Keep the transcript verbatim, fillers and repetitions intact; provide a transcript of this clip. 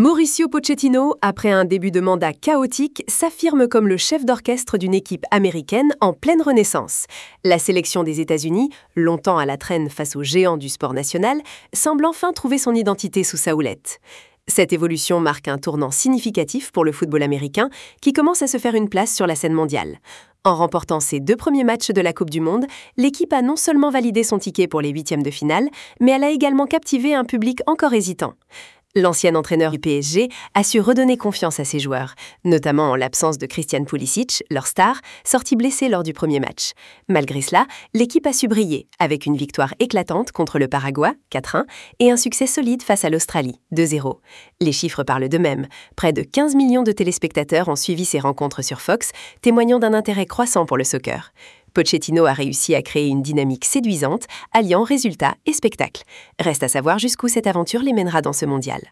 Mauricio Pochettino, après un début de mandat chaotique, s'affirme comme le chef d'orchestre d'une équipe américaine en pleine renaissance. La sélection des États-Unis, longtemps à la traîne face aux géants du sport national, semble enfin trouver son identité sous sa houlette. Cette évolution marque un tournant significatif pour le football américain qui commence à se faire une place sur la scène mondiale. En remportant ses deux premiers matchs de la Coupe du Monde, l'équipe a non seulement validé son ticket pour les huitièmes de finale, mais elle a également captivé un public encore hésitant. L'ancien entraîneur du P S G a su redonner confiance à ses joueurs, notamment en l'absence de Christian Pulisic, leur star, sorti blessé lors du premier match. Malgré cela, l'équipe a su briller, avec une victoire éclatante contre le Paraguay, quatre un, et un succès solide face à l'Australie, deux zéro. Les chiffres parlent d'eux-mêmes. Près de quinze millions de téléspectateurs ont suivi ces rencontres sur Fox, témoignant d'un intérêt croissant pour le soccer. Pochettino a réussi à créer une dynamique séduisante, alliant résultats et spectacles. Reste à savoir jusqu'où cette aventure les mènera dans ce mondial.